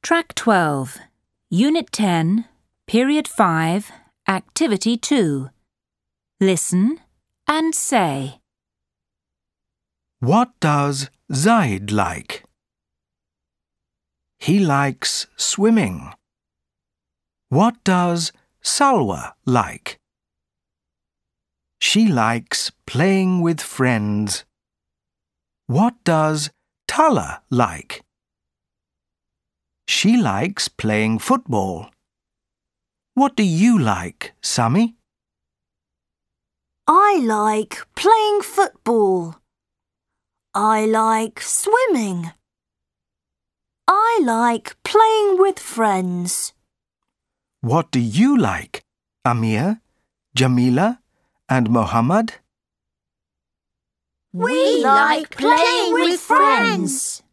Track 12, Unit 10, Period 5, Activity 2. Listen and say. What does Zaid like? He likes swimming. What does Salwa like? She likes playing with friends. What does Tala like? She likes playing football. What do you like, Sammy? I like playing football. I like swimming. I like playing with friends. What do you like, Amir, Jamila, and Mohammed? We like playing with friends.